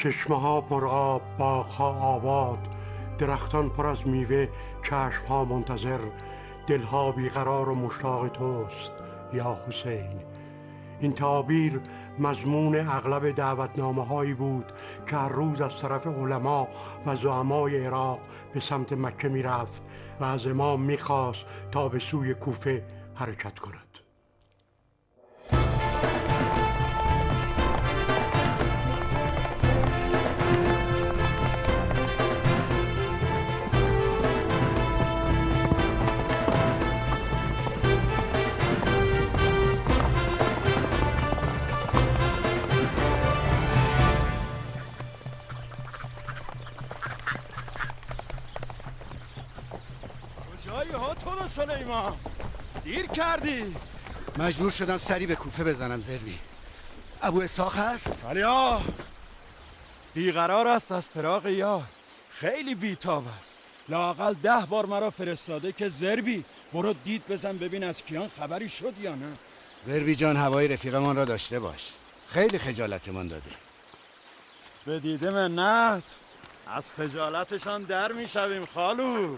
چشمه ها پرآب، باغ ها آباد، درختان پر از میوه، چشم ها منتظر، دلها بیقرار و مشتاق توست یا حسین. این تعابیر مضمون اغلب دعوتنامه هایی بود که هر روز از طرف علما و زعمای عراق به سمت مکه می رفت و از امام می خواست تا به سوی کوفه حرکت کند. کجایی ها تو سلیمان؟ دیر کردی. مجبور شدم سری به کوفه بزنم زربی. ابو اسحاق هست؟ آریا بیقرار است از فراق یار، خیلی بیتاب است. لااقل 10 بار مرا فرستاده که زربی برو دید بزن ببین از کیان خبری شد یا نه. زربی جان هوای رفیقمان را داشته باش، خیلی خجالتمان داده. به دیده منت، از خجالتشان در میشویم خالو.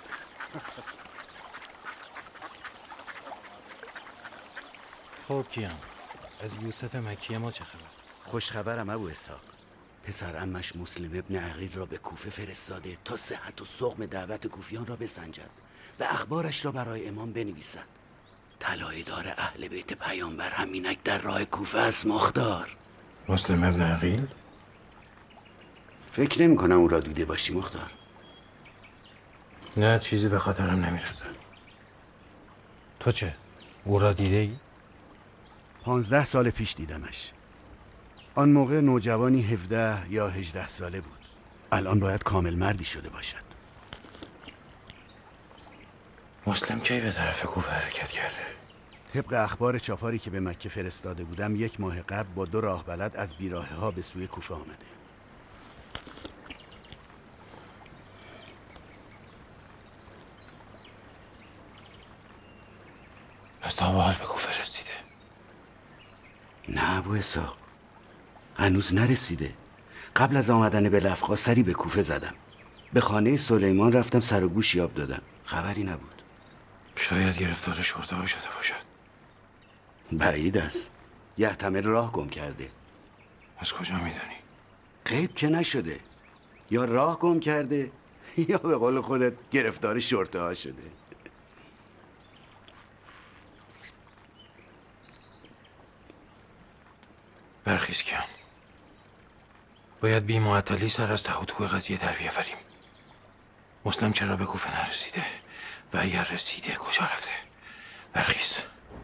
خب کیان، از یوسف مکی ما چه خبر؟ خوشخبرم ابو اسحاق. پسر عمش مسلم ابن عقیل را به کوفه فرستاده تا صحت و سقم دعوت کوفیان را بسنجد و اخبارش را برای امام بنویسد. طلایه‌دار اهل بیت پیامبر همینک در راه کوفه است مختار. مسلم ابن عقیل؟ فکر نمی کنم او را دیده باشی مختار. نه، چیزی به خاطرم نمیرسه. تو چه؟ او را دیده ای؟ 15 سال پیش دیدمش. آن موقع نوجوانی 17 یا 18 ساله بود. الان باید کامل مردی شده باشد. مسلم کی به طرف کوفه حرکت کرده؟ طبق اخبار چاپاری که به مکه فرستاده بودم 1 ماه قبل با 2 راه بلد از بیراهه ها به سوی کوفه آمده. پس تا به حال به کوفه رسیده؟ نه ابو اسحاق، هنوز نرسیده. قبل از آمدن به لفقا سری به کوفه زدم. به خانه سلیمان رفتم، سر و گوش یاب دادم، خبری نبود. شاید گرفتار شرطه ها شده باشد. بعید است. یحتمل راه گم کرده. از کجا میدانی؟ غیب که نشده. یا راه گم کرده یا به قول خودت گرفتار شرطه ها شده. برخیز کیان، باید بی معطلی سر از ته و تو قضیه در بیاوریم. مسلم چرا به کوفه نرسیده و اگر رسیده کجا رفته؟ برخیز.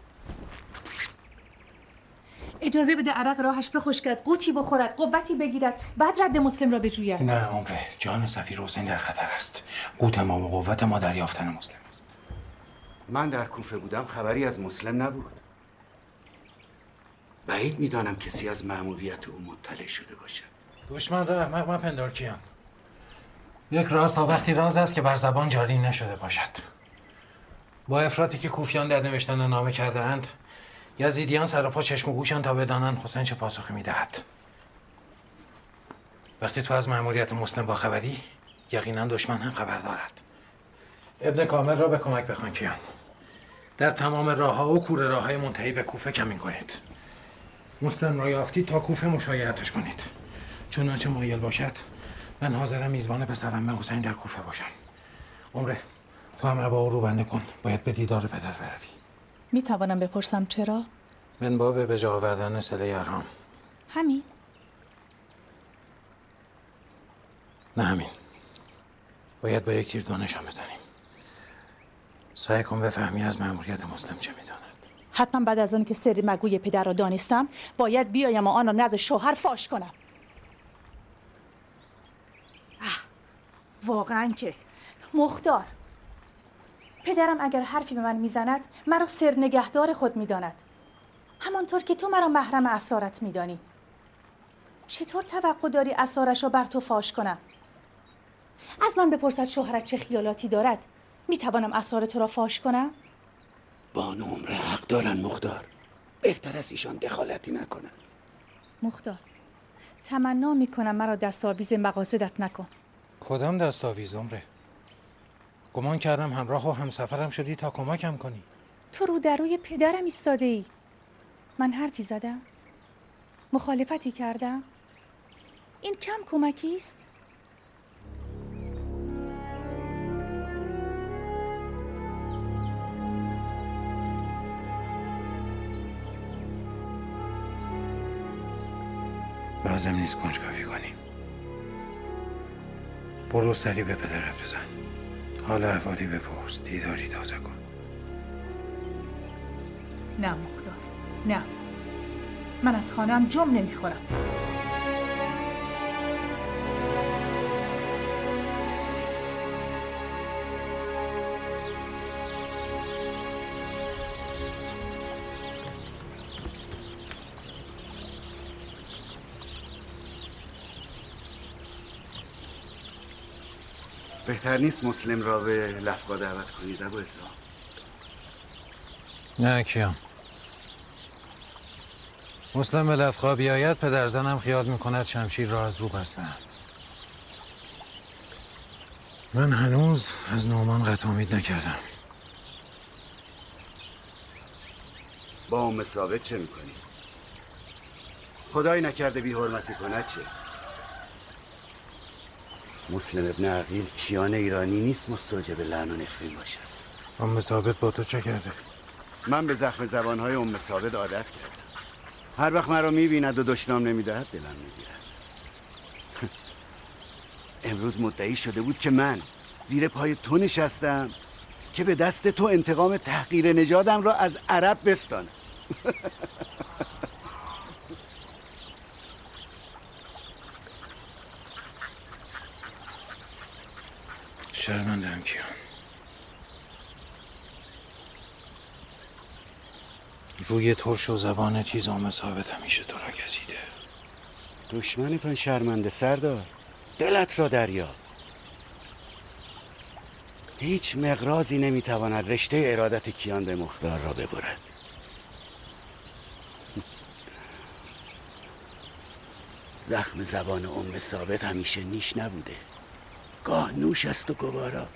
اجازه بده عرق راهش بخشکد، قوطی بخورد، قوتی بگیرد، بعد رد مسلم را بجوید. نه عمره، جان سفیر حسین در خطر است. قوت ما و قوت ما در یافتن مسلم است. من در کوفه بودم خبری از مسلم نبود. بعید میدانم کسی از مأموریت او مطلع شده باشد. دشمن را احمق مپندار کیان. یک راز تا وقتی راز است که بر زبان جاری نشده باشد. با افراطی که کوفیان در نوشتن نامه کرده اند، یزیدیان سر و پا چشم و گوشند تا بدانند حسین چه پاسخی میدهد. وقتی تو از مأموریت مسلم با خبری، یقینا دشمن هم خبر دارد. ابن کامل را به کمک بخوان کیان. در تمام راه‌ها و کوره راه‌های منتهی به کوفه کمین کنید. مسلم را یافتی تا کوفه مشایعتش کنید. چنانچه مایل باشد من حاضرم میزبان پسرم حسین در کوفه باشم. عمره، تو هم عبا رو بنده کن، باید به دیدار پدر بروی. می توانم بپرسم چرا؟ من باب به جا آوردن صله ارحام. همین؟ نه همین، باید با یک تیر دانشان بزنیم. سعی کن بفهمی از مأموریت مسلم چه میداند. حتما بعد از آن که سر مگوی پدر را دانستم باید بیایم و آن را نزد شوهر فاش کنم. واقعا که مختار، پدرم اگر حرفی به من میزند مرا سر نگهدار خود میداند، همانطور که تو مرا محرم اسرارت میدانی. چطور توقع داری اسرارش را بر تو فاش کنم؟ از من بپرسد شوهرت چه خیالاتی دارد، میتوانم اسرار تو را فاش کنم؟ بانو عمره حق دارن مختار، بهتر از ایشان دخالتی نکنن. مختار، تمنا میکنم مرا دستاویز مقاصدت نکن. کدام دستاویز عمره؟ گمان کردم همراه و همسفرم شدی تا کمکم کنی. تو رو در روی پدرم ایستاده ای. من حرفی زدم؟ مخالفتی کردم؟ این کم کمکی است؟ لازم نیست کنجکاوی کنیم. برو سری به پدرت بزن، حال احوالی بپرس، دیداری تازه کن. نه مختار، نه، من از خانه‌ام جم نمیخورم. بهتر نیست مسلم را به لفقا دعوت کنید ابو اسحاق؟ نه کیان، مسلم به لفقا بیاید پدرزنم خیال میکند شمشیر را از رو بستم. من هنوز از نعمان قطع امید نکردم. با ام ثابت چه میکنی؟ خدایی نکرده بی حرمتی کند چه؟ مسلم ابن عقیل کیان ایرانی نیست مستوجب لعن و نفرین باشد. ام ثابت با تو چه کرده؟ من به زخم زبانهای ام ثابت عادت کردم. هر وقت مرا میبیند و دشنام نمیدهد دلم میگیرد. امروز مدعی شده بود که من زیر پای تو نشستم که به دست تو انتقام تحقیر نژادم را از عرب بستانم. شرمندم کیان. روی ترش و زبان تیز ام ثابت همیشه تو را گزیده. دشمنتان شرمنده سردار، دلت را دریا. هیچ مقرازی نمیتواند رشته ارادت کیان به مختار را ببرد. زخم زبان ام ثابت همیشه نیش نبوده، گاه نوش است و گوارا.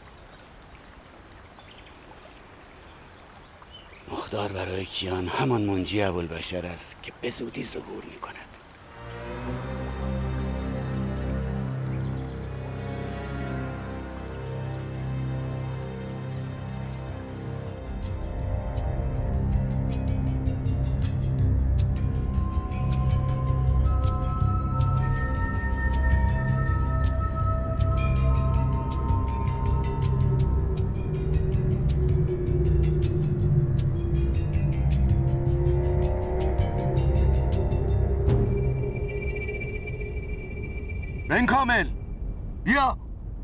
مختار برای کیان همان منجی ابوالبشر است که به زودی ظهور می کند. بن کامل بیا.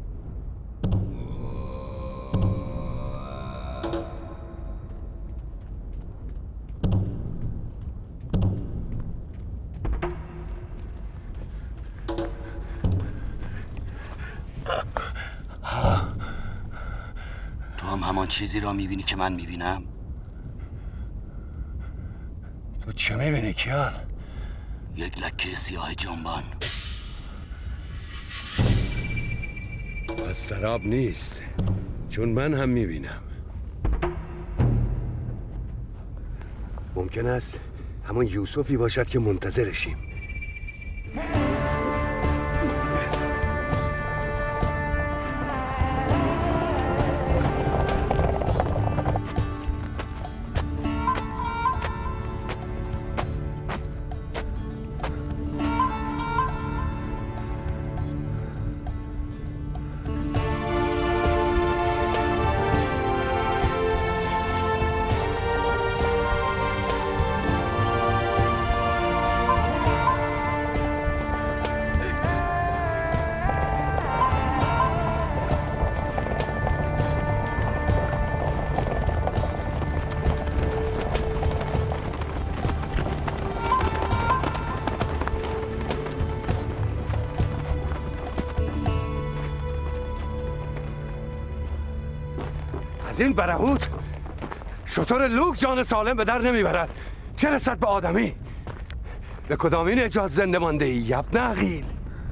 تو هم همان چیزی را میبینی که من میبینم؟ تو چه میبینی کیان؟ یک لکه سیاه جنبان. از سراب نیست، چون من هم میبینم. ممکن است همان یوسفی باشد که منتظرشیم. از این برهوت شتر لوک جان سالم به در نمیبرد، چه رسد به آدمی؟ به کدامین اجازه زنده مانده ای ابن عقیل؟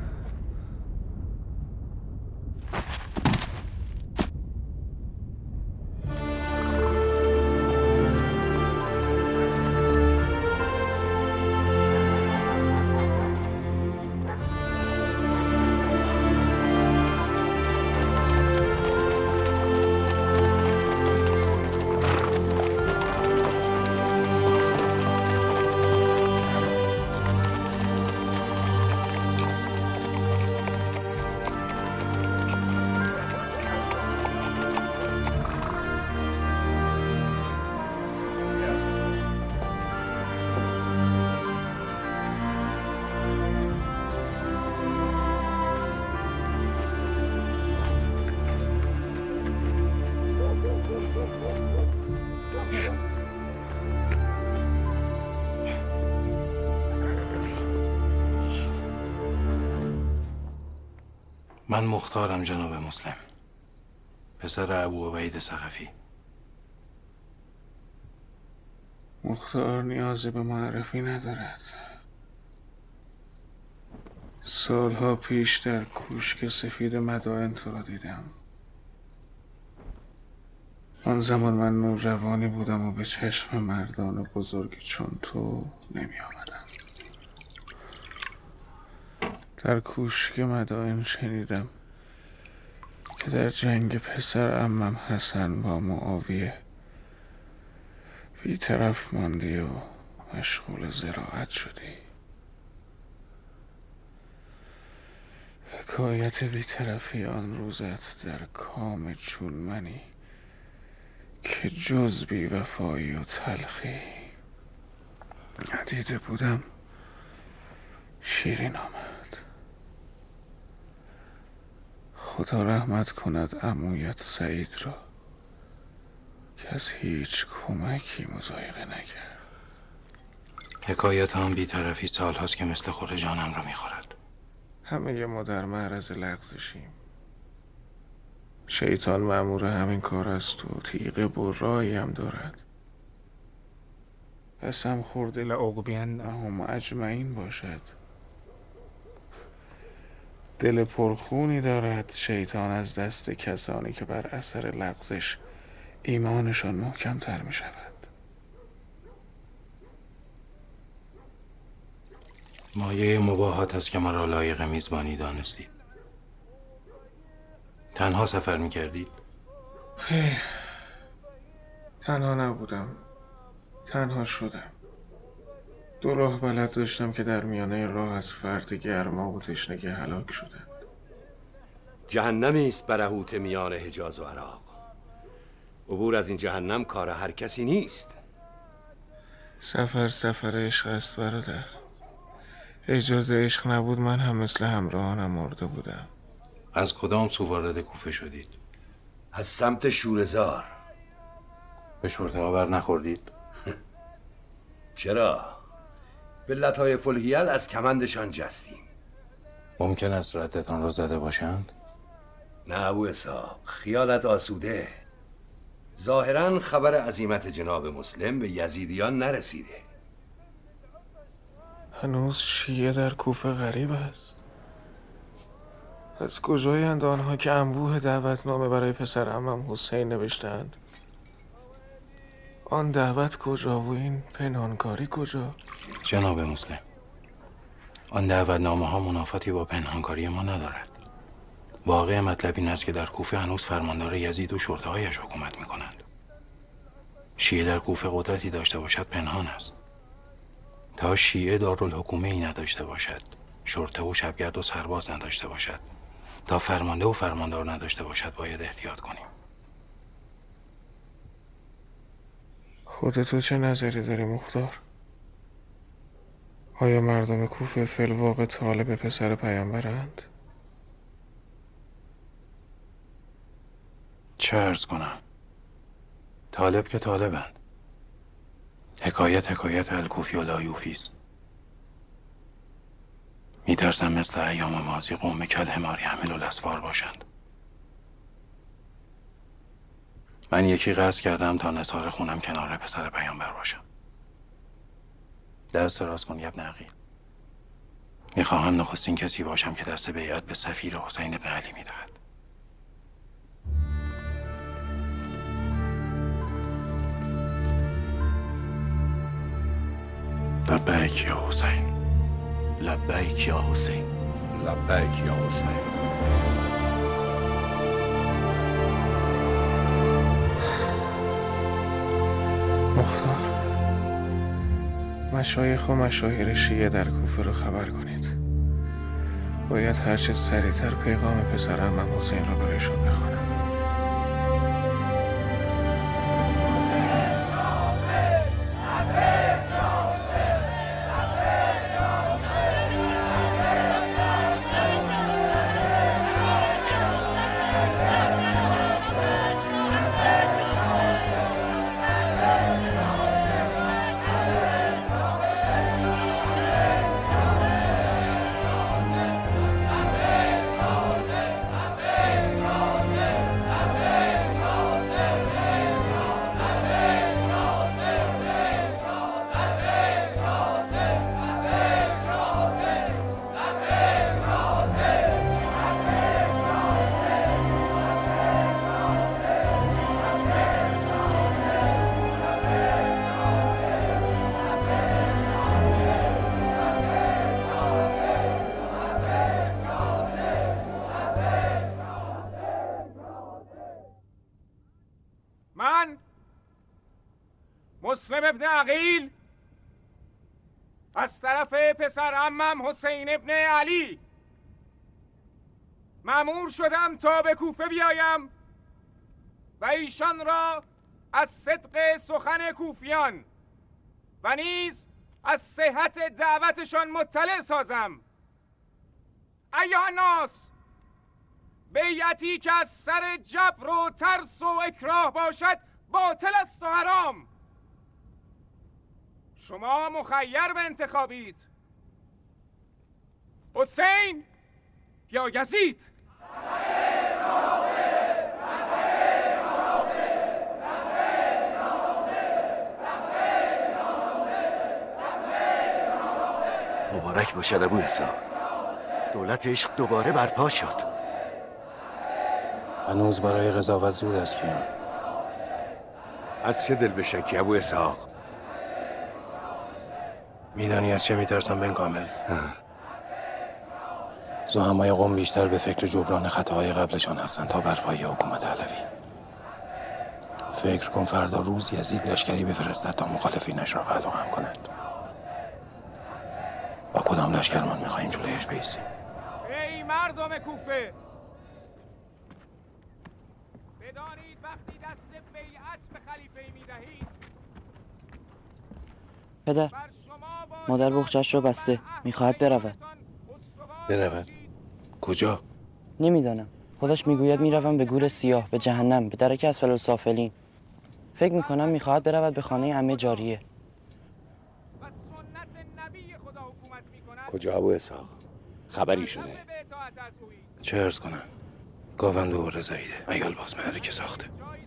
من مختارم جناب مسلم، پسر ابو عبید ثقفی. مختار نیازی به معرفی ندارد. سالها پیش در کوشک سفید مدائن تو را دیدم. آن زمان من نوجوانی بودم و به چشم مردان بزرگ چون تو نمی آمدم. در کوشک مدائن شنیدم که در جنگ پسر عمم حسن با معاویه بی‌طرف ماندی و مشغول زراعت شدی. حکایت بی‌طرفی آن روزت در کام چون منی که جز بی وفایی و تلخی ندیده بودم شیرین آمد. خدا رحمت کند عمویت سعید را که از هیچ کمکی مضایقه نکرد. حکایت آن بی‌طرفی سال هاست که مثل خور جانم را میخورد. همه ما در معرض لغزشیم. شیطان مأمور همین کار است و تیغ برایی هم دارد. قسم خورده لعقبینهم اجمعین باشد. دل پرخونی دارد شیطان از دست کسانی که بر اثر لغزش ایمانشان محکم تر می شود. مایه مباهات است که ما را لایق میزبانی دانستید. تنها سفر می کردید؟ خیر، تنها نبودم، تنها شدم. 2 راه بلد داشتم که در میانه راه از فرط گرما و تشنگی هلاک شدند. جهنمی است برهوت میان حجاز و عراق. عبور از این جهنم کار هر کسی نیست. سفر عشق است برادر. اجازه عشق نبود من هم مثل همراهانم مرده بودم. از کدام سو وارد کوفه شدید؟ از سمت شوره‌زار. به شرطه آور نخوردید؟ چرا؟ به لطایف الحیل از کمندشان جستیم. ممکن است ردتان را زده باشند؟ نه ابو اسحاق، خیالت آسوده. ظاهراً خبر عزیمت جناب مسلم به یزیدیان نرسیده. هنوز شیعه در کوفه غریب است. از کجایند آنها که انبوه دعوتنامه برای پسر عمم حسین نوشتند؟ آن دعوت کجا و این پنهانکاری کجا؟ جناب مسلم، آن دعوتنامه ها منافاتی با پنهانکاری ما ندارد. واقع مطلب این است که در کوفه هنوز فرماندار یزید و شرطه هایش حکومت می کنند. شیعه در کوفه قدرتی داشته باشد پنهان است. تا شیعه دارالحکومه ای نداشته باشد، شرطه و شبگرد و سرباز نداشته باشد، تا فرمانده و فرماندار نداشته باشد، باید احتیاط کنیم. خودتو چه نظری داری مختار؟ آیا مردم کوفه فی‌الواقع طالب پسر پیامبرند؟ چه عرض کنم؟ طالب که طالبند. حکایت الکوفی و لایوفی است. میترسم مثل ایام ماضی قوم کالحمار یحمل الاسفار باشند. من یکی قصد کردم تا نثار خونم کنار پسر پیامبر باشم. دست راست کن ابن عقیل. میخواهم نخستین کسی باشم که دست بیعت به سفیر حسین بن علی میدهد. لبیک یا حسین. لبیک یا حسین. لبیک یا حسین. مختار، مشایخ و مشاهیر شیعه در کوفه رو خبر کنید. باید هرچه سریعتر پیغام پسر عمم حسین رو برایشون بخونم. مسلم ابن عقیل از طرف پسر عمم حسین ابن علی مأمور شدم تا به کوفه بیایم و ایشان را از صدق سخن کوفیان و نیز از صحت دعوتشان مطلع سازم. ایها الناس، بیعتی که از سر جبر و ترس و اکراه باشد باطل است و حرام. شما مخیر به انتخابید، حسین یا یزید. مبارک باشد ابو اسحاق، دولت عشق دوباره برپا شد. هنوز برای قضاوت زود است کیان. از چه دل بشکی ابو اسحاق؟ میدانی از چه میترسم بن کامل؟ زعمای قوم بیشتر به فکر جبران خطاهای قبلشان هستند تا برپایی حکومت علوی. فکر کن فردا روز یزید لشکری بفرستد تا مخالفینش را قلعه‌ام کند. با کدام لشکرمان میخواهیم جلویش بایستیم؟ ای مردم کوفه، بدانید وقتی دست بیعت به خلیفه میدهید، پدر، مادر بخچه‌اش رو بسته، میخواهد برود. برود؟ کجا؟ نمیدانم. خودش میگوید میروم به گور سیاه، به جهنم، به درک اسفل السافلین. فکر میکنم میخواهد برود به خانه عمه جاریه. کجا ابو اسحاق؟ خبری شده؟ چه عرض کنم؟ گاونده و رضاییده، ایال باز معرکه ساخته.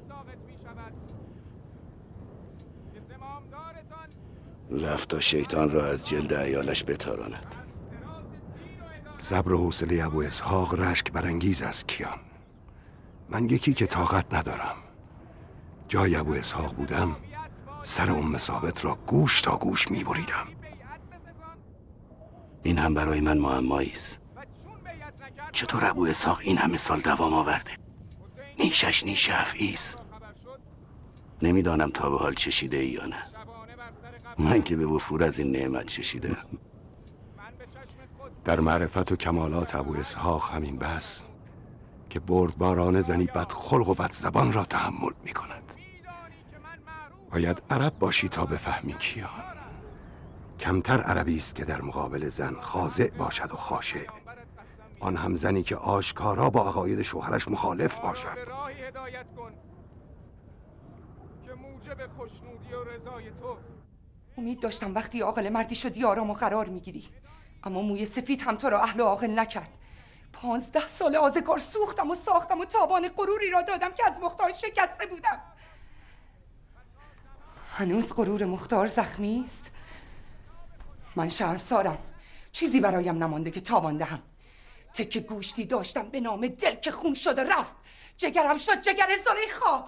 رفت تا شیطان را از جلد عیالش بتاراند. صبر و حوصله ابو اسحاق رشک برانگیز است کیان. من یکی که طاقت ندارم. جای ابو اسحاق بودم سر ام ثابت را گوش تا گوش می‌بریدم. این هم برای من معمایی است. چطور ابو اسحاق این همه سال دوام آورده؟ نیشش نیش افعی است. نمیدانم تا به حال چشیده ای یا نه. من که به وفور از این نعمت چشیدم. در معرفت و کمالات ابو اسحاق همین بس که بردباران زنی بد خلق و بد زبان را تحمل می کند. باید عرب باشی تا بفهمی کیان. کمتر عربی است که در مقابل زن خاضع باشد و خاشع، آن هم زنی که آشکارا با عقاید شوهرش مخالف باشد. امید داشتم وقتی عاقل مردی شدی آرام و قرار میگیری، اما موی سفید هم تو را اهل و عاقل نکرد. 15 سال آزگار سوختم و ساختم و تاوان غروری را دادم که از مختار شکسته بودم. هنوز غرور مختار زخمی است. من شرمسارم، چیزی برایم نمانده که تاوان دهم. تکه گوشتی داشتم به نام دل که خون شده رفت. جگرم شد جگر زلیخا.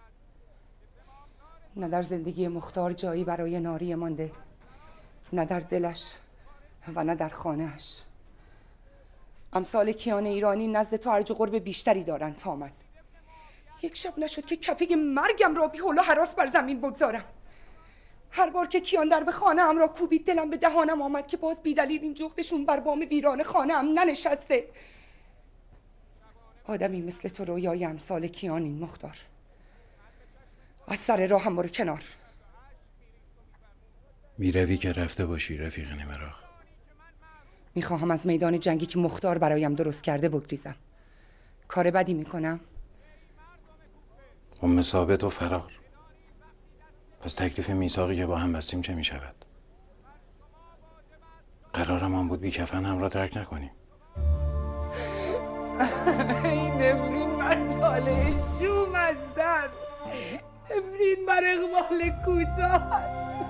نه در زندگی مختار جایی برای ناری مانده، نه در دلش و نه در خانهش. امثال کیان ایرانی نزد تو ارج و قرب بیشتری دارند تا من. یک شب نشد که کپه مرگم را بی حول و هراس بر زمین بگذارم. هر بار که کیان در به خانه ام را کوبید دلم به دهانم آمد که باز بیدلیل این جغدشون بر بام ویران خانه ام ننشسته. آدمی مثل تو رویای امثال کیان این مختار. از سر راهم برو کنار. میروی که رفته باشی رفیق نمرا. میخواهم از میدان جنگی که مختار برایم درست کرده بگریزم. کار بدی میکنم؟ ام ثابت و فرار. پس تکلیف میثاقی که با هم بستیم چه میشود؟ قرارمان بود بی کفن را ترک نکنیم. این نفرین بر تاله شوم از زن، نفرین بر اقبال کوتاه.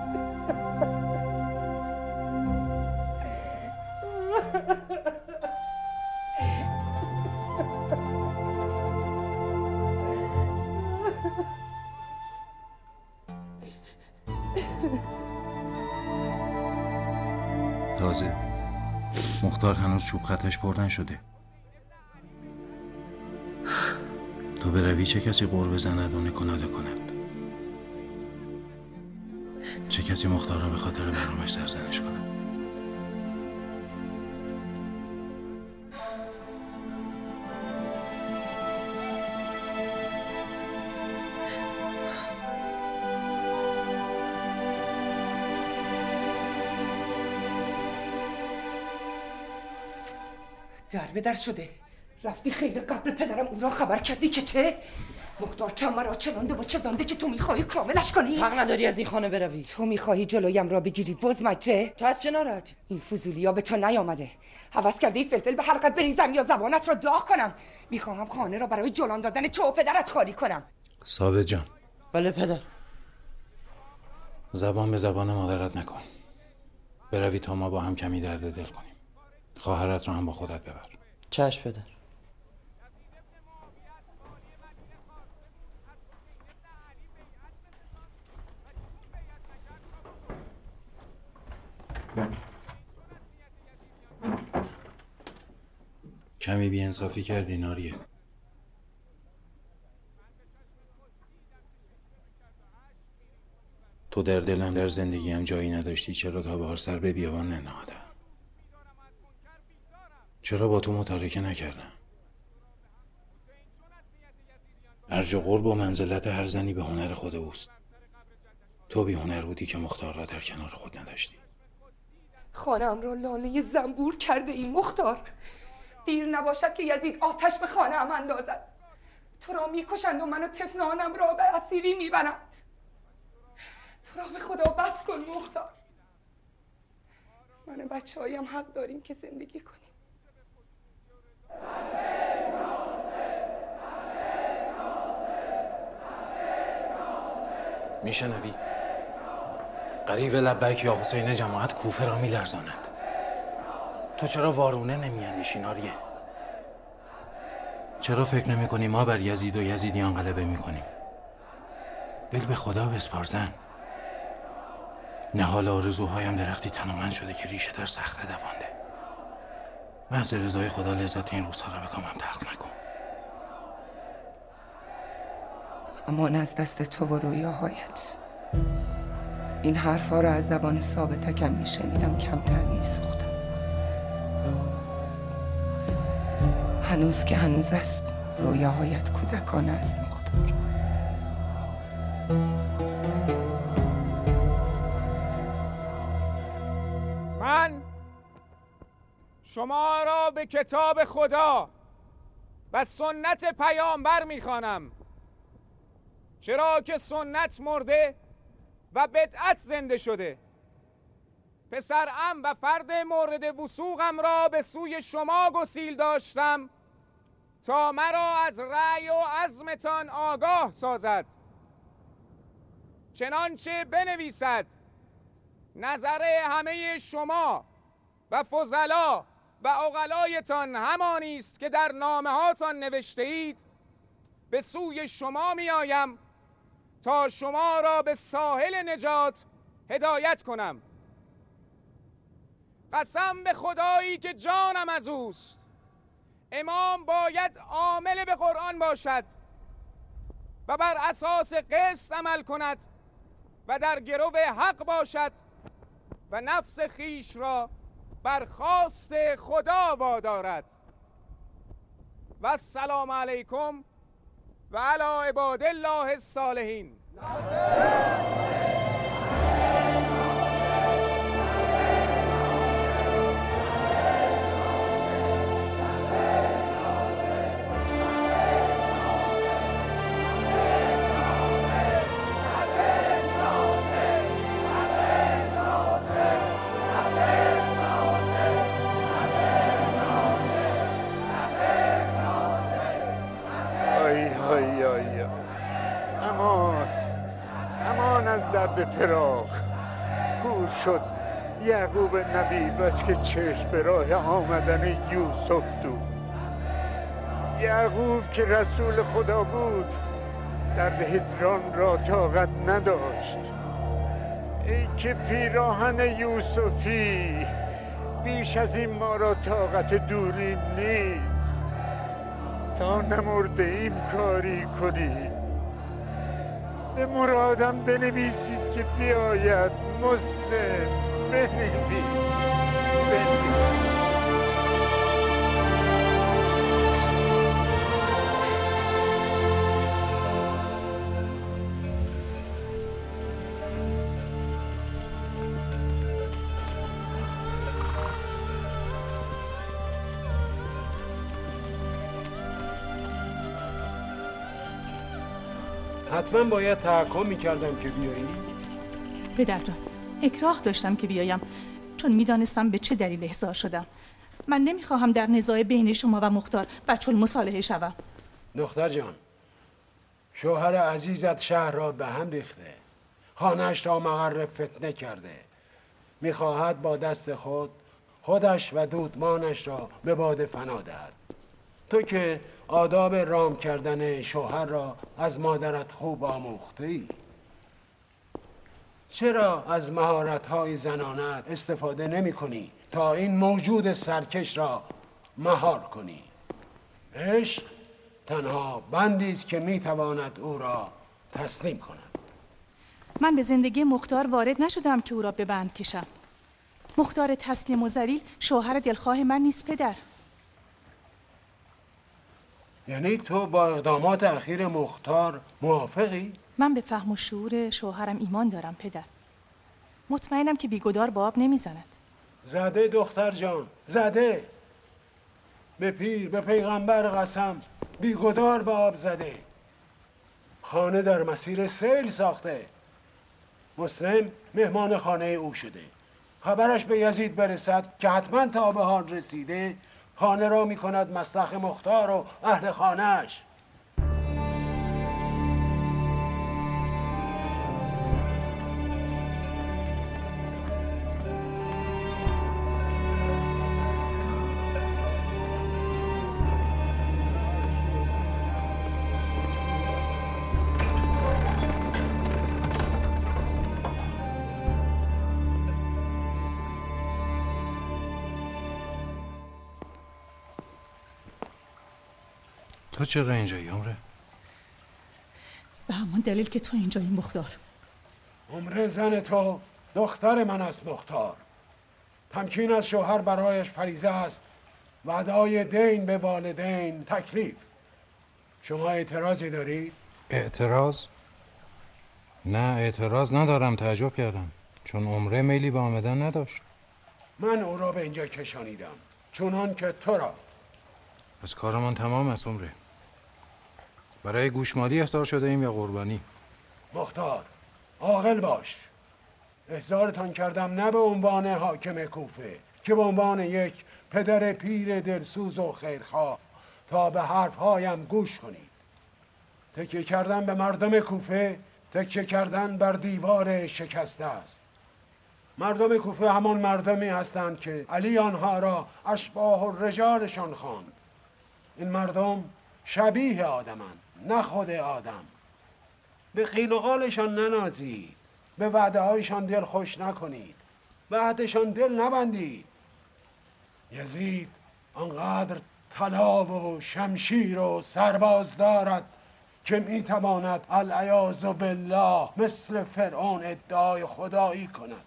تازه مختار هنوز چوب خطش پر نشده. تو بروی چه کسی قور بزند و نکناله کند؟ چه کسی مختار را به خاطر برامش سرزنش کند؟ در به در شده. رفتی خیلی قبل پدرم او را خبر کردی که چه؟ مختار چه مرا چنانده و چزانده که تو میخواهی کاملش کنی؟ حق نداری از این خانه بروی. تو میخواهی جلویم را بگیری بزمجه؟ تو از چه ناراحتی؟ این فضولیا به تو نیامده. هوس کرده ای فلفل به حلقت بریزم یا زبانت را داغ کنم. میخواهم خانه را برای جلان دادن تو و پدرت خالی کنم. ثابت جان. بله پدر. زبان به زبان مادرت نکن. بروی تا ما با هم کمی درد دل کنیم. خواهرت را هم با خودت ببر. چشم پدر. کمی بی‌انصافی کردی ناریه. تو در دلم در زندگیم جایی نداشتی، چرا تا بهار سر به بیابان ننهادم؟ چرا با تو متارکه نکردم؟ ارج و قرب و منزلت هر زنی به هنر خود اوست. تو بی هنر بودی که مختار را در کنار خود نداشتی. خانه‌ام را لانه زنبور کرده این مختار. دیر نباشد که یزید آتش به خانه‌ام اندازد. تو را میکشند و من و طفلانم را به اسیری میبرند. تو را به خدا بس کن مختار. من و بچه‌هایم حق داریم که زندگی کنیم. میشنوی؟ قریب لبیک یا حسین جماعت کوفه را میلرزاند. تو چرا وارونه نمیاندیشی ناریه؟ چرا فکر نمی کنی ما بر یزید و یزیدیان غلبه میکنیم؟ دل به خدا بسپار زن. نهال آرزوهایم درختی تنومند شده که ریشه در صخره دوانده. محض رضای خدا لذت این روزها را به کامم تلخ نکن. امان از دست تو و رویاهایت. این حرفا را از زبان ثابتکم میشنیدم کمتر میسوختم. هنوز که هنوز است رویاهایت کودکانه است مختار. من شما را به کتاب خدا و سنت پیامبر میخوانم، چرا که سنت مرده و بدعت زنده شده. پسرم و فرد مورد وثوقم را به سوی شما گسیل داشتم تا مرا از رأی و عزمتان آگاه سازد، چنانچه بنویسد نظر همه شما و فضلا و عقلایتان همانی است که در نامه هاتان نوشته اید، به سوی شما می آیم تا شما را به ساحل نجات هدایت کنم. قسم به خدایی که جانم از اوست، امام باید عامل به قرآن باشد و بر اساس قسط عمل کند و در گرو حق باشد و نفس خیش را بر خواست خدا وادارد. و السلام علیکم و علی عباد الله الصالحین. امان از درد فراق. کور شد یعقوب نبی بس که چشم به راه آمدن یوسف دو. یعقوب که رسول خدا بود درد هجران را طاقت نداشت. ای که پیراهن یوسفی بیش از این ما را طاقت دوری نیست. تا نمرده ایم کاری کنید، به مرادم بنویسید که بیاید. مسلم بنویس. حتما باید تحکم میکردم که بیایی؟ پدر جان، اکراه داشتم که بیایم چون میدانستم به چه دلیل احضار شدم. من نمیخواهم در نزاع بین شما و مختار بچه المصالحه شوم. دختر جان، شوهر عزیزت شهر را به هم ریخته، خانه‌اش را مغر فتنه کرده. میخواهد با دست خودش و دودمانش را به باد فنا دهد. تو که آداب رام کردن شوهر را از مادرت خوب آموختی، چرا از مهارت‌های زنانت استفاده نمی کنی تا این موجود سرکش را مهار کنی؟ عشق تنها بندی است که میتواند او را تسلیم کند. من به زندگی مختار وارد نشدم که او را به بند کشم. مختار تسلیم و ذلیل شوهر دلخواه من نیست پدر. یعنی تو با اقدامات اخیر مختار موافقی؟ من به فهم و شعور شوهرم ایمان دارم پدر. مطمئنم که بیگدار به آب نمیزند. زده دختر جان، زده. به پیر به پیغمبر قسم، بیگدار به آب زده. خانه در مسیر سیل ساخته. مسلم مهمان خانه او شده. خبرش به یزید برسد که حتما تا به حال رسیده، خانه را می کند مستخ مختار و اهل خانهش. تو چرا اینجایی عمره؟ به همون دلیل که تو اینجایی مختار. عمره زن تو دختر من است مختار. تمکین از شوهر برایش فریضه است و ادای دین به والدین تکلیف. شما اعتراضی دارید؟ اعتراض؟ نه اعتراض ندارم، تعجب کردم چون عمره میلی به آمدن نداشت. من او را به اینجا کشانیدم چونان که تو را. از کارمان تمام است عمره. برای گوشمالی احضار شده ایم یا قربانی؟ مختار عاقل باش. احضارتان کردم نه به عنوان حاکم کوفه که به عنوان یک پدر پیر دلسوز و خیرخواه تا به حرفهایم گوش کنید. تکیه کردن به مردم کوفه تکیه کردن بر دیوار شکسته است. مردم کوفه همان مردمی هستند که علی آنها را اشباح و رجالشان خواند. این مردم شبیه آدمند، نه خود آدم. به قیل و قالشان ننازید، به وعده هایشان دل خوش نکنید، به عهدشان دل نبندید. یزید آنقدر طلا و شمشیر و سرباز دارد که میتواند العیاذ بالله مثل فرعون ادعای خدایی کند.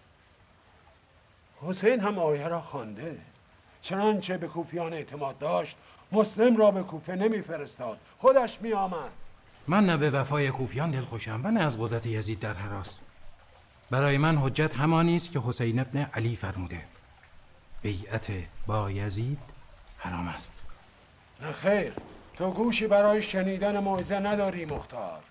حسین هم آیه را خوانده، چنانچه به کوفیان اعتماد داشت مسلم را به کوفه نمیفرستاد، خودش میآمد. من نه به وفای کوفیان دلخوشم و نه از قدرت یزید در هراس. برای من حجت همانی است که حسین ابن علی فرموده: بیعت با یزید حرام است. نه خیر، تو گوشی برای شنیدن موعظه نداری مختار.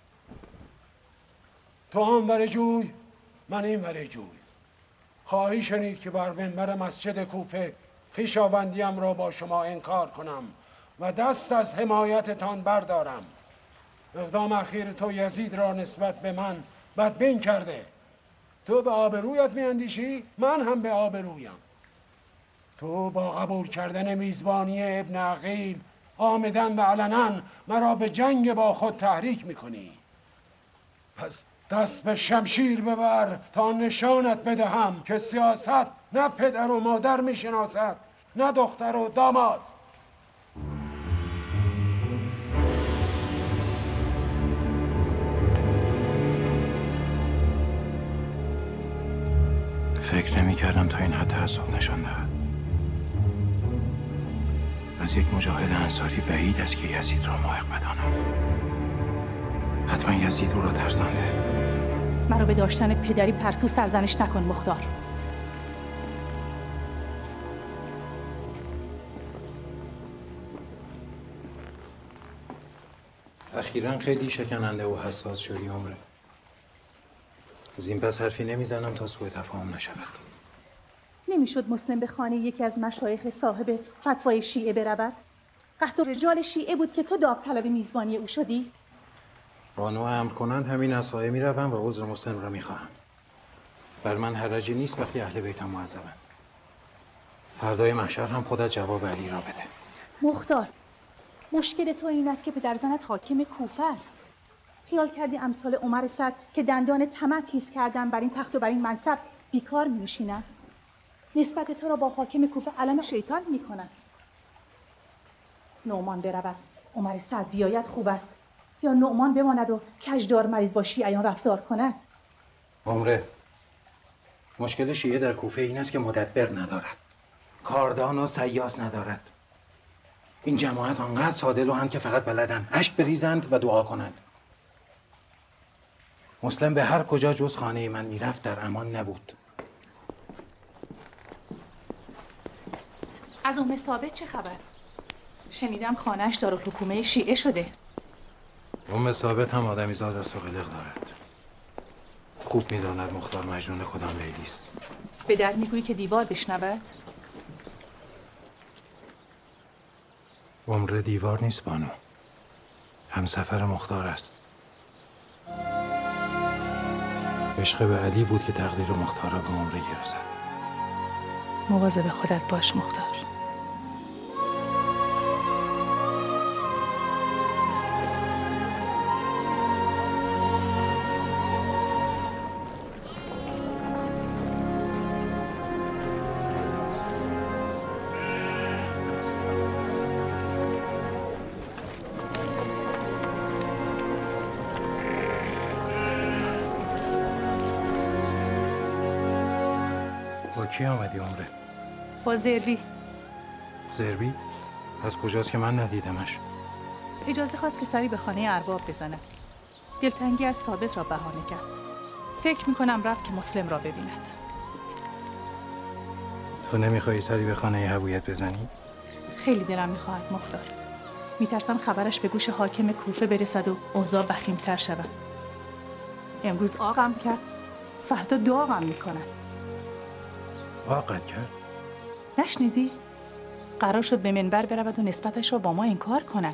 تو آن ور جوی، من این ور جوی. خواهی شنید که بر منبر مسجد کوفه خویشاوندیم را با شما انکار کنم و دست از حمایتتان بردارم. اقدام اخیر تو یزید را نسبت به من بدبین کرده. تو به آبرویت میاندیشی، من هم به آبرویم. تو با قبول کردن میزبانی ابن عقیل آمدن و علنا مرا به جنگ با خود تحریک میکنی. پس دست به شمشیر ببر تا نشانت بدهم که سیاست نه پدر و مادر میشناسد، نه دختر و داماد. فکر نمی کردم تا این حد تعصب نشان دهد. از یک مجاهد انصاری بعید است که یزید را محق بدانم. حتما یزید او را ترسانده. مرا به داشتن پدری ترسو سرزنش نکن مختار. اخیراً خیلی شکننده و حساس شدی عمره. از این پس حرفی نمیزنم تا سوء تفاهم نشود. نمیشد مسلم به خانه یکی از مشایخ صاحب فتوای شیعه برود؟ قحط و رجال شیعه بود که تو داوطلب میزبانی او شدی؟ بانو امر کنند همین اسایه میروم و عذر مسلم را میخواهم. بر من حرجی نیست وقتی اهل بیتم معذبند. فردای محشر هم خودت جواب علی را بده. مختار، مشکل تو این است که پدرزنت حاکم کوفه است. خیال کردی امثال عمر سعد که دندان طمع تیز کردن بر این تخت و بر این منصب بیکار می‌نشینند؟ نسبت تو را با حاکم کوفه علم شیطان می‌کنند. نعمان برود، عمر سعد بیاید خوب است، یا نعمان بماند و کجدار مریض با شیعیان رفتار کند؟ عمره، مشکل شیعه در کوفه این است که مدبر ندارد، کاردان و سیاس ندارد. این جماعت آنقدر ساده لوحند که فقط بلدن اشک بریزند و دعا کنند. مسلم به هر کجا جز خانه من میرفت در امان نبود. از ثابت چه خبر؟ شنیدم خانه‌اش دارالحکومه شیعه شده. ثابت هم آدمی زاد است و قلق دارد. خوب میداند مختار مجنون کدام لیلی است. به در میگویی که دیوار بشنود؟ عمره دیوار نیست بانو، همسفر مختار است. عشق به علی بود که تقدیر مختار را به عمره گرفت. مواظب خودت باش مختار. با کی آمدی عمره؟ با زربی. زربی؟ از کجاست که من ندیدمش؟ اجازه خواست که سری به خانه ارباب بزنه. دلتنگی از ثابت را بهانه کرد. فکر میکنم رفت که مسلم را ببیند. تو نمیخوایی سری به خانه هویت بزنی؟ خیلی دلم میخواهد مختار. میترسم خبرش به گوش حاکم کوفه برسد و اوضاع وخیم‌تر شود. امروز آقم کرد، فردا داغم میکنن. آقت کرد؟ نشنیدی؟ قرار شد به منبر برود و نسبتش را با ما انکار کند.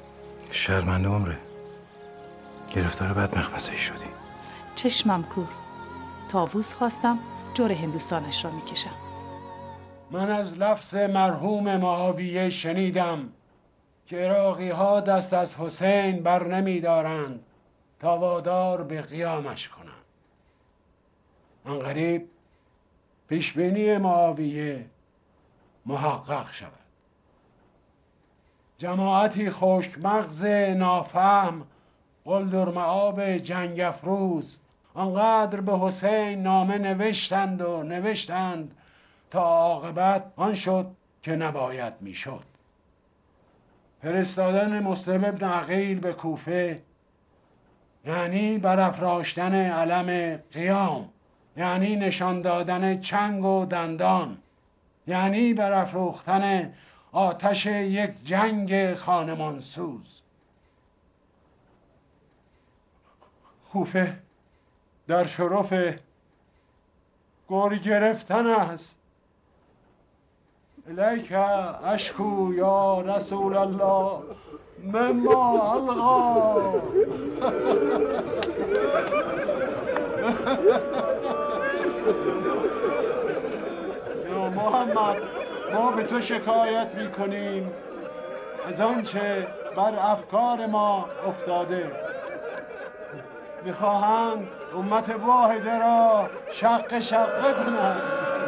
شرمنده عمره، گرفتار بدمخمسه‌ای شدی. چشمم کور. طاووس خواستم جور هندوستانش را میکشم. من از لفظ مرحوم معاویه شنیدم که عراقی ها دست از حسین بر نمی دارند تا وادار به قیامش کنند. عنقریب پیشبینی معاویه محقق شود. جماعتی خشک مغز نافهم قلدر معاب جنگ افروز آنقدر به حسین نامه نوشتند تا عاقبت آن شد که نباید میشد. فرستادن مسلم ابن عقیل به کوفه یعنی برافراشتن علم قیام، یعنی نشان دادن چنگ و دندان، یعنی برافروختن آتش یک جنگ خانمانسوز. کوفه در شرف گور گرفتن است. الیک اشکو یا رسول الله مما القا. یا محمد، ما به تو شکایت میکنیم از آنچه بر افکار ما افتاده. میخواهند امت واحده را شقه کنند.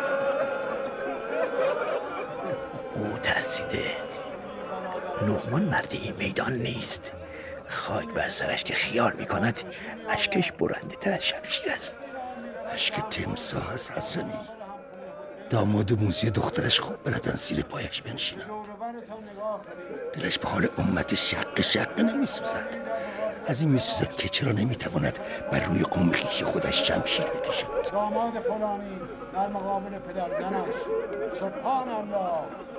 او ترسیده. نعمان مردی این میدان نیست. خاک بر سرش که خیال میکند اشکش برنده تر از شمشیر است. اشک تمساح است حضرمی. داماد موذی دخترش خوب بلدن زیر پایش بنشینند. دلش به حال امت شق نمیسوزد. از این میسوزد که چرا نمیتواند بر روی قوم خویش خودش شمشیر بکشد. داماد فلانی در مقابل پدر زنش. سبحان الله.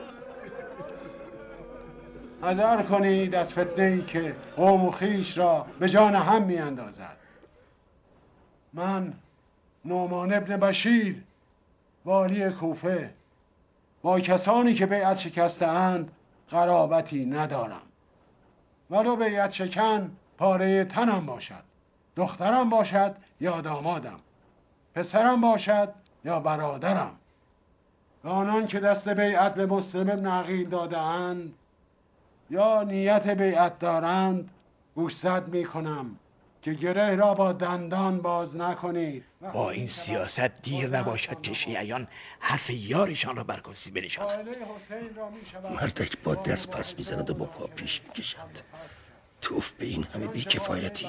حذر کنید از فتنه‌ای که قوم خویش را به جان هم میاندازد. من نعمان ابن بشیر والی کوفه با کسانی که بیعت شکسته اند قرابتی ندارم. ولو بیعت شکن پاره تنم باشد، دخترم باشد یا دامادم، پسرم باشد یا برادرم. و آنان که دست بیعت به مسلم ابن عقیل داده اند یا نیت بیعت دارند گوشزد می کنم که گره را با دندان باز نکنید. با این سیاست دیر نباشد که شیعیان حرف یارشان را برکسی بنشانند. مردک با دست پس میزند و با پا پیش میکشد. توف به این همه بیکفایتی.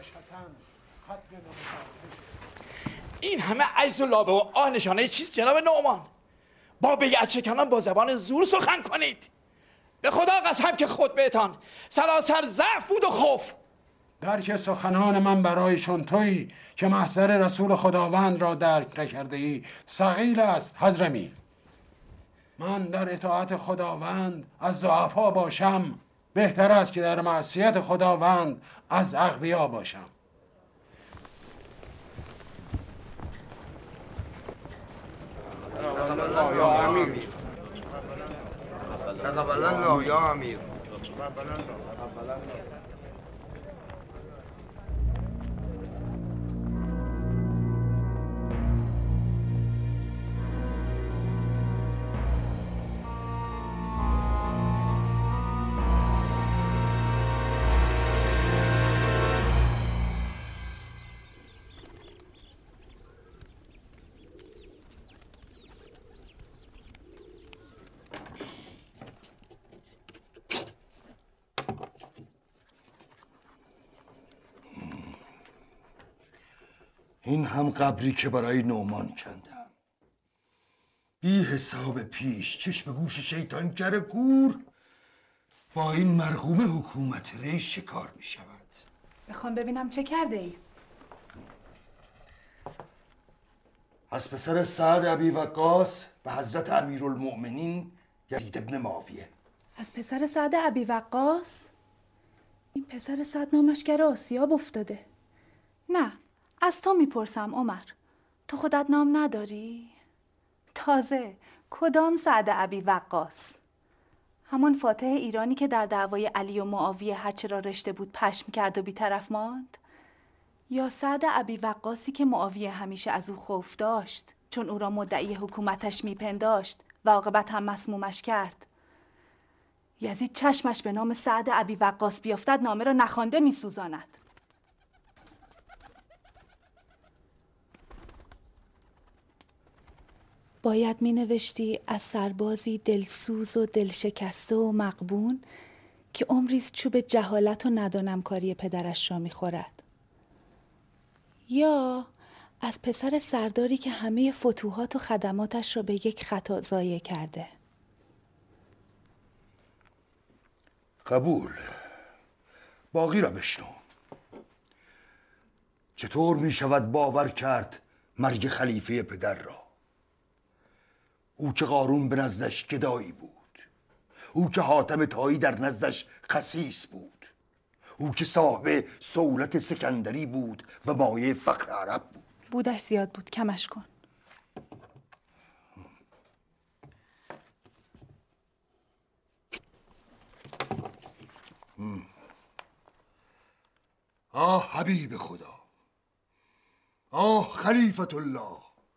این همه عجز و لابه و آه نشانه چیست جناب نعمان؟ با بیعت شکنان با زبان زور سخن کنید. به خدا قسم که خطبه‌تان سراسر ضعف بود و خوف. درک سخنان من برایشان تویی که محضر رسول خداوند را درک نکرده ای ثقیل است حضرمی. من در اطاعت خداوند از ضعفا باشم بهتر است که در معصیت خداوند از اقویا باشم. یا امیر. تقبل الله یا امیر. این هم قبری که برای نعمان کندم. بی حساب پیش چشم گوش شیطانگر گور با این مرحوم حکومت ری شکار می شود. بخوام ببینم چه کرده ای؟ از پسر سعد ابی وقاص به حضرت امیرالمؤمنین یزید ابن معاویه. از پسر سعد ابی وقاص؟ این پسر سعد نامش گر آسیاب افتاده. نه، از تو میپرسم عمر. تو خودت نام نداری؟ تازه کدام سعد ابی وقاص؟ همان فاتح ایرانی که در دعوای علی و معاویه هرچه را رشته بود پشم کرد و بی‌طرف ماند؟ یا سعد ابی وقاصی که معاویه همیشه از او خوف داشت چون او را مدعی حکومتش میپنداشت و عاقبت هم مسمومش کرد. یزید چشمش به نام سعد ابی وقاص بیفتد نامه را نخوانده میسوزاند. باید می نوشتی از سربازی دلسوز و دلشکسته و مغبون که عمریست چوب جهالت و ندانمکاری پدرش را می خورد. یا از پسر سرداری که همه فتوحات و خدماتش را به یک خطا ضایع کرده. قبول. باقی را بشنو. چطور می شود باور کرد مرگ خلیفه پدر را؟ او که قارون به نزدش گدایی بود، او که حاتم طایی در نزدش خسیس بود، او که صاحب سهولت سکندری بود و مایه فقر عرب بود. بودش زیاد بود، کمش کن. آه حبیب خدا، آه خلیفت الله،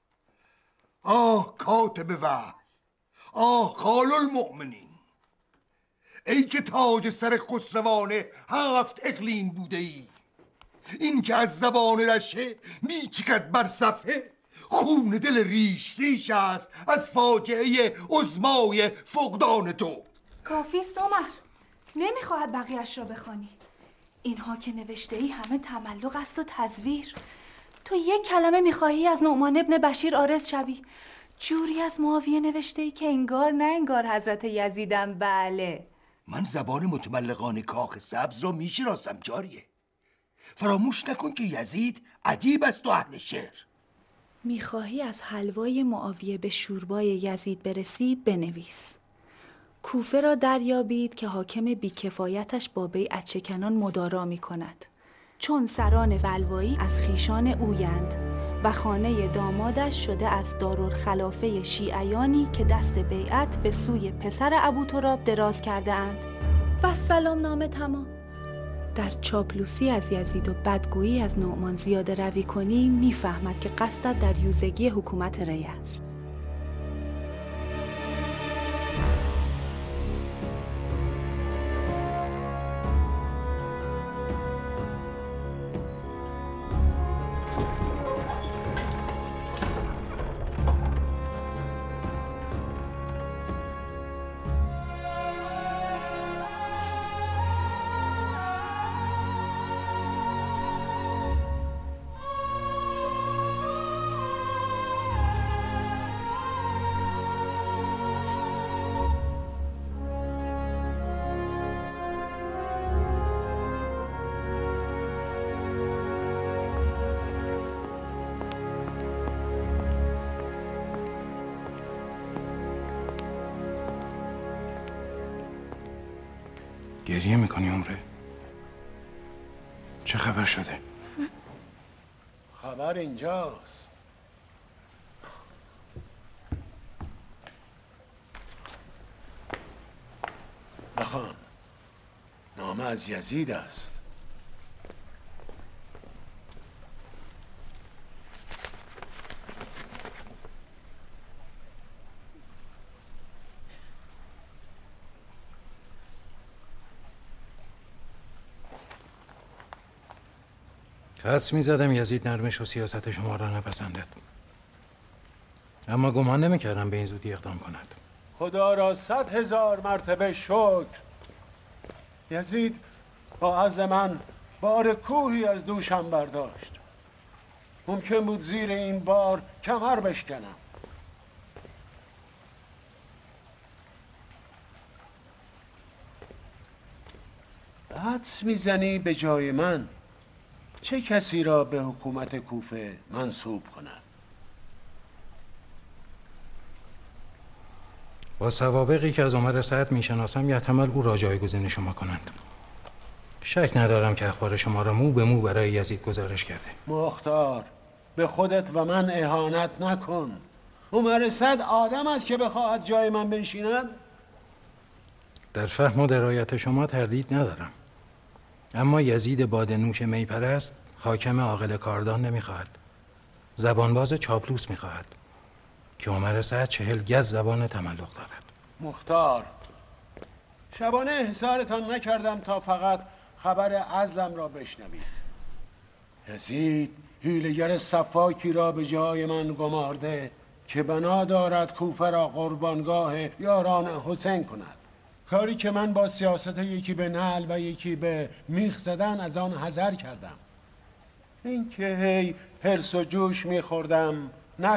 آه کاتب وحی، آه خال المؤمنین، ای که تاج سر خسروان 7 اقلیم بوده ای، این که از زبان رشه میچکد بر صفحه، خون دل ریش ریش است از فاجعه عظمای فقدان تو. کافیست عمر، نمیخواهد بقیهش را بخوانی. اینها که نوشته ای همه تملق است و تزویر. تو یک کلمه میخواهی از نعمان ابن بشیر عارض شوی، جوری از معاویه نوشته ای که انگار نه انگار حضرت یزیدم. بله، من زبان متملقان کاخ سبز را میشناسم جاریه. فراموش نکن که یزید ادیب است و اهل شعر. میخواهی از حلوای معاویه به شوربای یزید برسی؟ بنویس. کوفه را دریابید که حاکم بیکفایتش با بیعت شکنان مدارا می کند، چون سران ولوایی از خیشان اویند و خانه دامادش شده از دارالخلافه شیعیانی که دست بیعت به سوی پسر ابوتراب دراز کرده اند. و سلام نامه تمام. در چاپلوسی از یزید و بدگویی از نعمان زیاده روی کنی میفهمد که قصدت در یوزگی حکومت ری است. گریه میکنی عمره؟ چه خبر شده؟ خبر اینجاست. بخوان، نامه از یزید است. حدس می‌زدم یزید نرمش و سیاست شما را نپسندد، اما گمان نمی‌کردم به این زودی اقدام کند. خدا را 100,000 مرتبه شکر. یزید با عزم من بار کوهی از دوشم برداشت. ممکن بود زیر این بار کمر بشکنم. حدس میزنی به جای من چه کسی را به حکومت کوفه منصوب کنم؟ با سوابقی که از عمر سعد میشناسم یحتمل او را جایگزین شما کنند. شک ندارم که اخبار شما را مو به مو برای یزید گزارش کرده. مختار، به خودت و من اهانت نکن. عمر سعد آدم است که بخواهد جای من بنشیند؟ در فهم و درایت شما تردید ندارم، اما یزید بادنوش میپرست حاکم عاقل کاردان نمیخواهد. زبانباز چاپلوس میخواهد که عمر سعد 40 گز زبان تملق دارد. مختار، شبانه احضارتان نکردم تا فقط خبر عزلم را بشنوید. یزید حیله‌گر صفاکی را به جای من گمارده که بنا دارد کوفه را قربانگاه یاران حسین کند. کاری که من با سیاست یکی به نعل و یکی به میخ زدن از آن حذر کردم. این که هی حرص و جوش میخوردم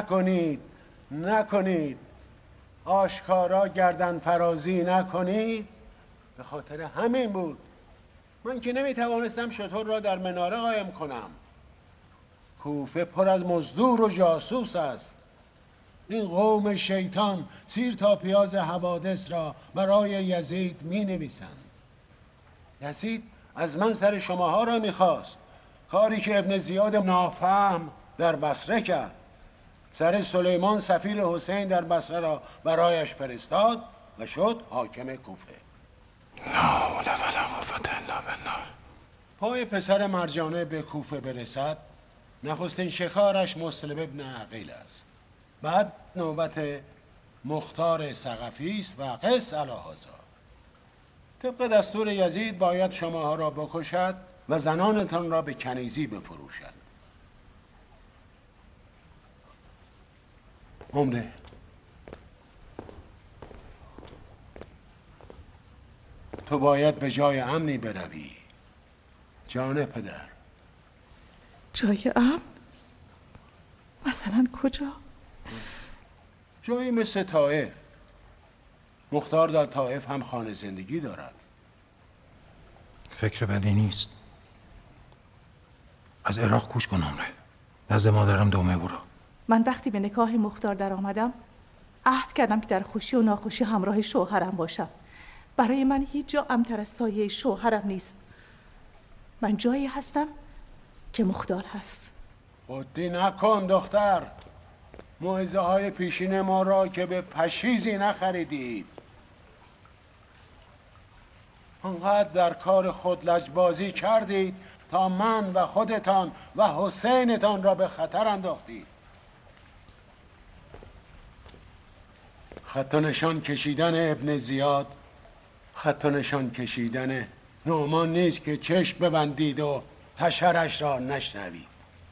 نکنید آشکارا گردن فرازی نکنید، به خاطر همین بود. من که نمیتوانستم شطور را در مناره قایم کنم. کوفه پر از مزدور و جاسوس است. این قوم شیطان سیر تا پیاز حوادث را برای یزید می نویسند. یزید از من سر شماها را میخواست، کاری که ابن زیاد نافهم در بصره کرد. سر سلیمان سفیر حسین در بصره را برایش فرستاد و شد حاکم کوفه. لا حول ولا قوة الا بالله. پای پسر مرجانه به کوفه برسد، نخستین شکارش مسلم ابن عقیل است. بعد نوبت مختار ثقفی است و قس علی هذا. طبق دستور یزید باید شماها را بکشد و زنانتان را به کنیزی بفروشد. عمره، تو باید به جای امنی بروی. جان پدر. جای امن؟ مثلا کجا؟ جایی مثل طائف. مختار در طائف هم خانه زندگی دارد. فکر بدی نیست. از عراق کوچ کن عمره. نزد مادرم دومه برو. من وقتی به نکاح مختار در آمدم عهد کردم که در خوشی و ناخوشی همراه شوهرم باشم. برای من هیچ جا امن‌تر از سایه شوهرم نیست. من جایی هستم که مختار هست. خودی نکن دختر. موعظه های پیشین ما را که به پشیزی نخریدید. انقدر در کار خود لجبازی کردید تا من و خودتان و حسینتان را به خطر انداختید. خط و نشان کشیدن ابن زیاد، خط و نشان کشیدن نعمان نیست که چشم ببندید و تشرش را نشنوید.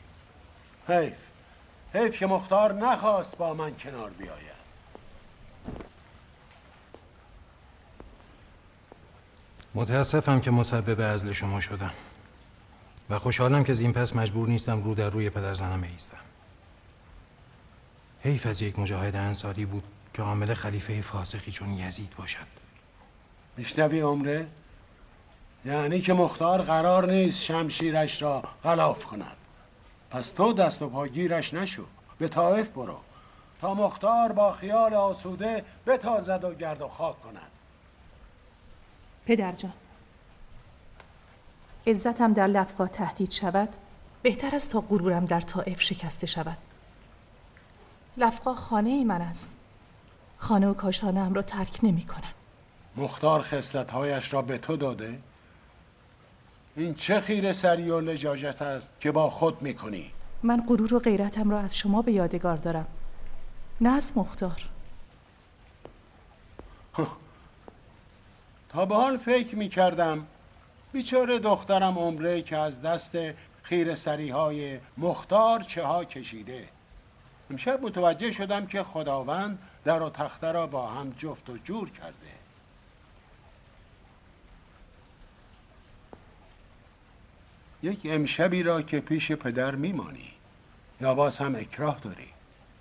حیف که مختار نخواست با من کنار بیاید. متاسفم که مسبب عزل شما شدم و خوشحالم که از این پس مجبور نیستم رو در روی پدر زنم بایستم. حیف از یک مجاهد انصاری بود که عامل خلیفه فاسقی چون یزید باشد. میشنوی عمره؟ یعنی که مختار قرار نیست شمشیرش را غلاف کند. پس تو دست و پاگیرش نشو. به طائف برو تا مختار با خیال آسوده بتازد و گرد و خاک کند. پدر جان، عزتم در لفقا تهدید شود بهتر است تا غرورم در طائف شکسته شود. لفقا خانه ای من است. خانه و کاشانه ام را ترک نمی کنم. مختار خصلت‌هایش را به تو داده؟ این چه خیره سری و لجاجت است که با خود میکنی؟ من غرور و غیرتم را از شما به یادگار دارم، نه از مختار. تا به حال فکر میکردم بیچاره دخترم عمره که از دست خیره سریهای مختار چه ها کشیده. امشب متوجه شدم که خداوند در و تخته را با هم جفت و جور کرده. یک امشبی را که پیش پدر میمانی یا باز هم اکراه داری؟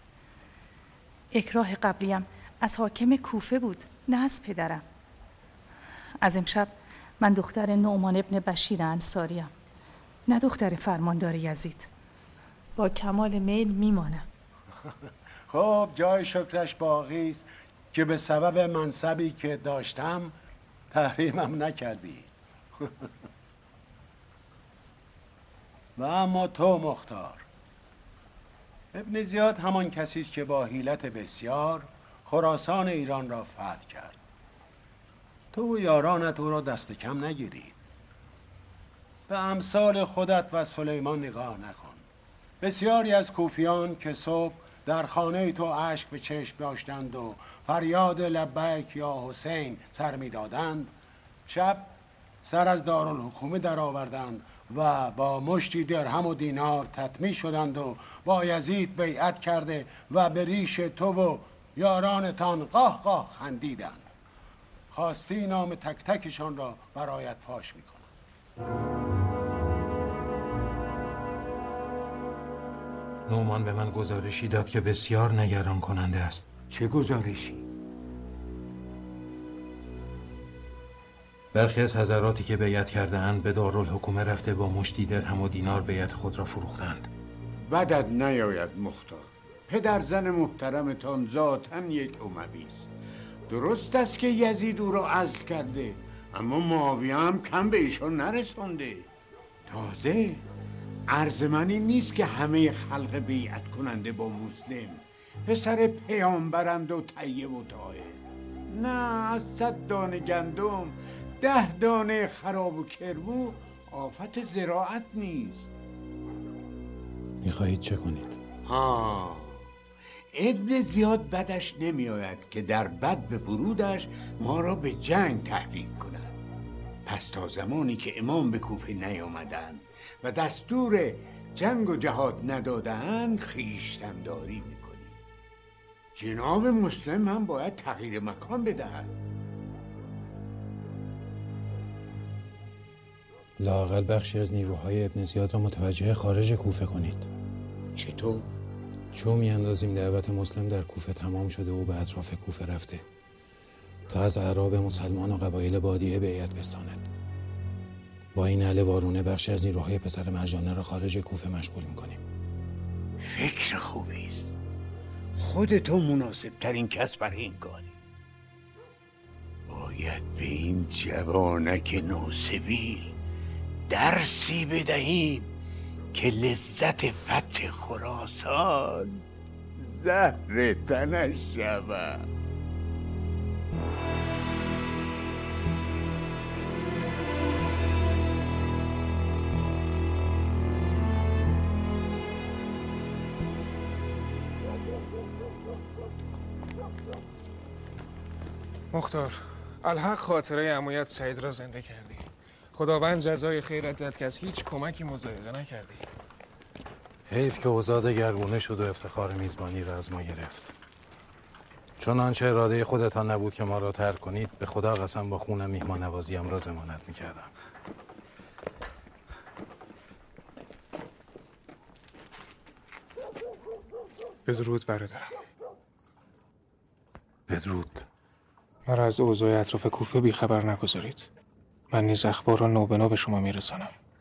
اکراه قبلیم از حاکم کوفه بود، نه از پدرم. از امشب من دختر نعمان ابن بشیر انصاریم، نه دختر فرماندار یزید. با کمال میل میمانم. خب جای شکرش باقی است که به سبب منصبی که داشتم تحریمم نکردی. و اما تو مختار، ابن زیاد همان کسی است که با حیلت بسیار خراسان ایران را فتح کرد. تو و یارانت او را دست کم نگیرید. به امثال خودت و سلیمان نگاه نکن. بسیاری از کوفیان که صبح در خانه تو اشک به چشم داشتند و فریاد لبیک یا حسین سر میدادند، شب سر از دارالحکومه در آوردند و با مشتی درهم و دینار تطمیع شدند و با یزید بیعت کرده و به ریش تو و یارانتان قاه قاه خندیدند. خواستی نام تک تکشان را برایت فاش میکنم. نومان به من گزارشی داد که بسیار نگران کننده است. چه گزارشی؟ برخی از حضراتی که بیعت کرده اند به دارالحکومه رفته با مشتی درهم و دینار بیعت خود را فروختند. بدت نیاید مختار. پدر زن محترمتان ذاتاً یک اموی است. درست است که یزید او را عزل کرده، اما معاویه هم کم به ایشان نرسانده. تازه عرض من این نیست که همه خلق بیعت کننده با مسلم پسر پیامبرند و طیب و طاهر. نه، از 100 دانه گندم 10 دانه خراب و کربو آفت زراعت نیست. میخواهید چه کنید؟ ابن زیاد بدش نمی آید که در بد به ورودش ما را به جنگ تحریک کند. پس تا زمانی که امام به کوفه نیامدند و دستور جنگ و جهاد ندادند خویشتن‌داری میکنیم. جناب مسلم هم باید تغییر مکان بدهد. لااقل بخشی از نیروهای ابن زیاد را متوجه خارج کوفه کنید. چطور؟ چون میاندازیم دعوت مسلم در کوفه تمام شده و به اطراف کوفه رفته تا از اعراب مسلمان و قبایل بادیه بیعت بستاند. با این اهل وارونه بخشی از نیروهای پسر مرجانه را خارج کوفه مشغول میکنیم. فکر خوبی است. خودتو مناسب ترین کس برای این کاری. باید به این جوانک ناسبیل درسی بدهیم که لذت فتح خراسان زهر تنش شود. مختار، الحق خاطره عمویت سعید را زنده کردی. خداوند جزای خیرت داد که از هیچ کمکی مضایقه نکردی. حیف که اوضاع دگرگونه شد و افتخار میزبانی را از ما گرفت. چون آنچه اراده خودتان نبود که ما را ترک کنید، به خدا قسم با خونم میهمان نوازیم را ضمانت میکردم. بدرود برادرم. بدرود. مرا از اوضاع اطراف کوفه بیخبر نگذارید. من نیز اخبار را نوبنا به شما میرسانم.